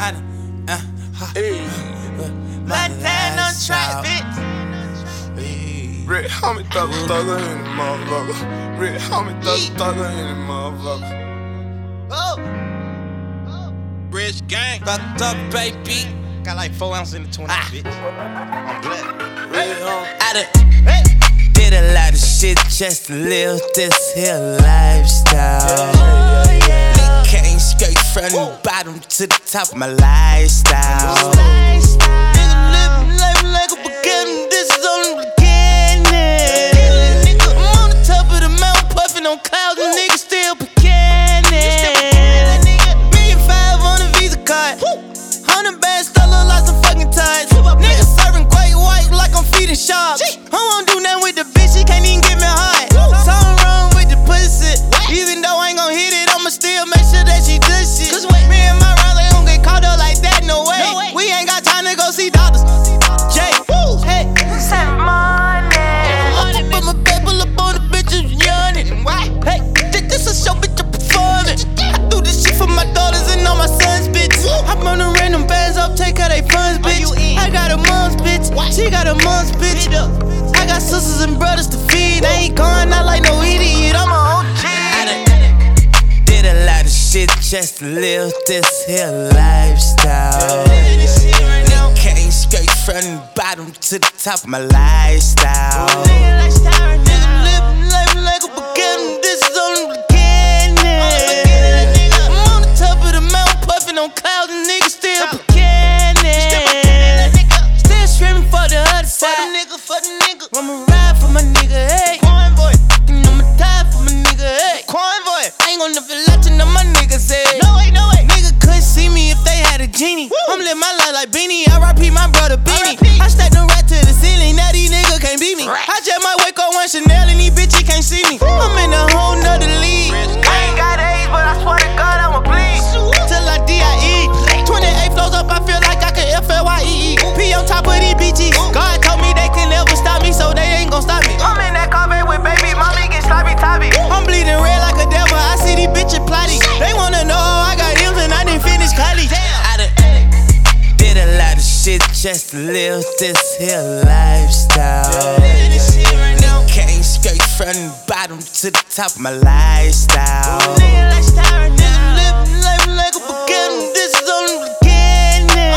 Montana track, bitch. Rick Homie thugger in the motherfucker. Rick Homie thugger in the motherfucker. Oh, Rich gang. Fucked up, baby. Got like 4 ounces in the 20, bitch. I'm black. I done did a lot of shit just to live this here lifestyle. Nigga came straight from the bottom to the top of my lifestyle. Nigga living life like a beginning, this is only the beginning. Nigga, I'm on the top of the mountain puffing on clouds, and niggas still beginning. $1,500,000 on a Visa card, 100 bands, still look like some fucking ties. Niggas serving great white like I'm feeding sharks. I won't do nothing with the bitch, she can't even get me hard. Something wrong with the pussy. Even though I ain't gon' hit it, I'ma still make sure that she does shit. Me and my Riley don't get caught up like that, no way. We ain't got time to go see doctors. Jay, hey, send money. I put my paper up on the bitches yawning. Hey, this a show, bitch, I'm performing. I do this shit for my daughters and all my sons, bitch. I run the random bands up, take her they funds, bitch. I got a mom's bitch, she got a mom's bitch. I got sisters and brothers to feed. I ain't going out like no idiot, I'm a OG. I done did a lot of shit just to live this here lifestyle. Nigga came straight from the bottom to the top of my lifestyle. Nigga living life like a beginning, this is only the beginning. I'm on the top of the mountain puffing on clouds, and niggas still beginning. Still screaming for the other side. For the nigga, I'ma ride for my nigga, hey. Convoy, I'ma die for my nigga, hey. Convoy, I ain't gon' never let you know my niggas, hey. No way, no way. Nigga couldn't see me if they had a genie. I'm living my life like Beanie, R.I.P. my brother Beanie. I stacked them right to the ceiling, now these niggas can't beat me. I just might wake up one Chanel and these bitches can't see me. I'm in a whole nother league. I ain't got AIDS, but I swear to God I'ma bleed till I die. 28 flows up, I feel like I can FLYEE. P on top of these bitches. God told me they can never stop me, so they ain't gon' stop me. I'm in that Corvette with baby, mommy get sloppy toppy. I'm bleeding red like a devil, I see these bitches plotting. They wanna know how I got M's and I didn't finish college. I done did a lot of shit just to live this here lifestyle. Nigga came straight from the bottom to the top of my lifestyle. Nigga living life like a beginning, this is only the beginning.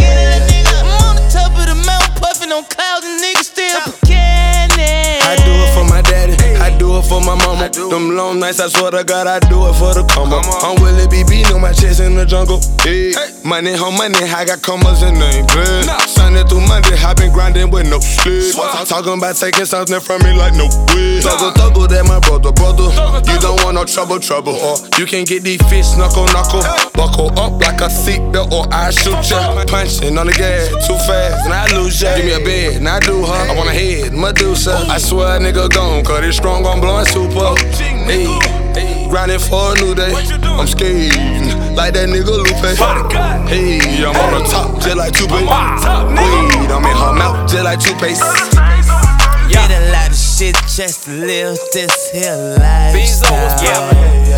I'm on the top of the mountain puffing on clouds, and niggas still beginning. I do it for my daddy, I do it for my mama. Them long nights, I swear to God, I do it for the come up. I'm Willie BB, know my chest in the jungle. Hey, money, home money, I got commas in the blood. Sunday through Monday, I been grinding with no sleep. Talking about taking something from me like no way. Thuggle, that my brother. You don't want no trouble. Or you can get these fish knuckle. Buckle up like a seatbelt or I shoot ya. Punching on the gas too fast and I lose ya. Give me a bed and I do her. I want a head, Medusa. I swear a nigga gone, cause it's strong on blowing super. Hey, grinding for a new day. I'm skating like that nigga Lupe. Hey, I'm on the top just like Tupac. Wait, I'm in her mouth just like toothpaste. Did a lot of shit just to live this here lifestyle.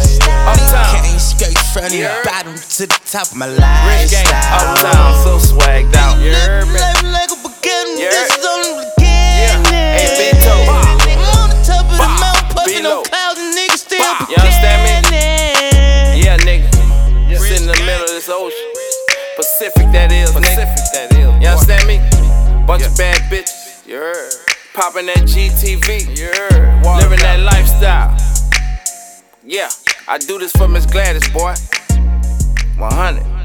Came straight from the bottom to the top of my lifestyle. Uptown, so swagged out. Living life like a beginning, this is only the beginning. Hey, Bento. I'm on the top of the mountain puffing on clouds, and niggas still beginning. You understand me? Yeah, nigga. Sit in the middle of this ocean. Pacific, that is, nigga. You understand me? Bunch of bad bitches. You heard. Poppin' that GTV. You heard. Living that lifestyle. Yeah, I do this for Miss Gladys, boy. 100.